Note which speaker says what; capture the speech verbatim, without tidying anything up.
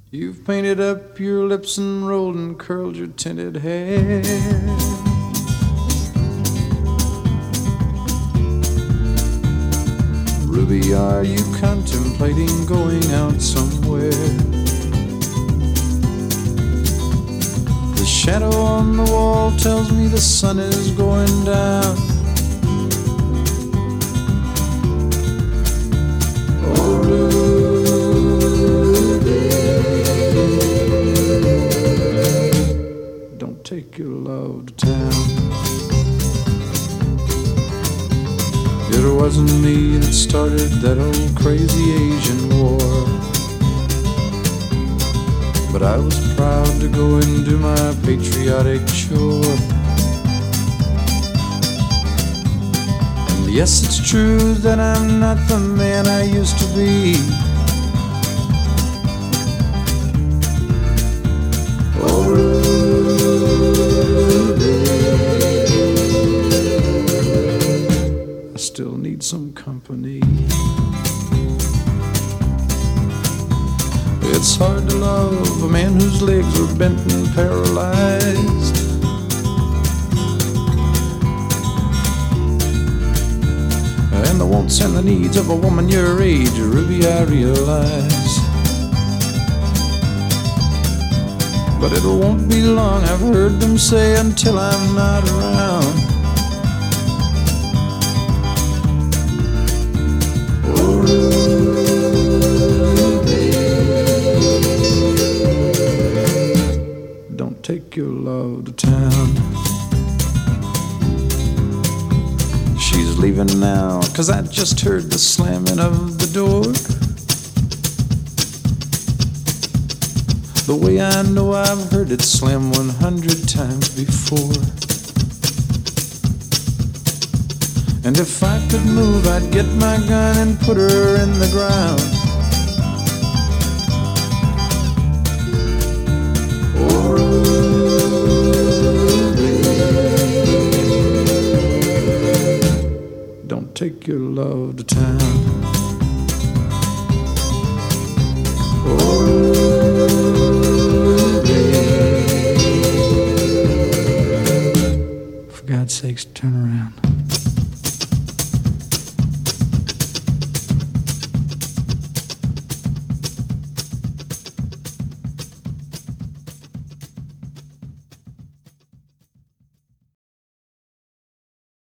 Speaker 1: You've painted up your lips and rolled and curled your tinted hair. Ruby, are you contemplating going out somewhere? The shadow on the wall tells me the sun is going down. Oh, Ruby, don't take your love to town. It wasn't me that started that old crazy Asian war, but I was proud to go and do my patriotic chore. And yes, it's true that I'm not the man I used to be. Oh, Ruby, I still need some company. It's hard to love a man whose legs are bent and paralyzed, and the wants and the needs of a woman your age, Ruby, I realize. But it won't be long, I've heard them say, until I'm not around. Oh, Ruby, don't take your love to town. She's leaving now, 'cause I just heard the slamming of the door. The way I know I've heard it slam one hundred times before. And if I could move, I'd get my gun and put her in the ground. Oh, Ruby, don't take your love to town. Oh,